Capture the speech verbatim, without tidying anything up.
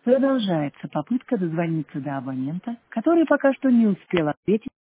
Продолжается попытка дозвониться до абонента, который пока что не успел ответить.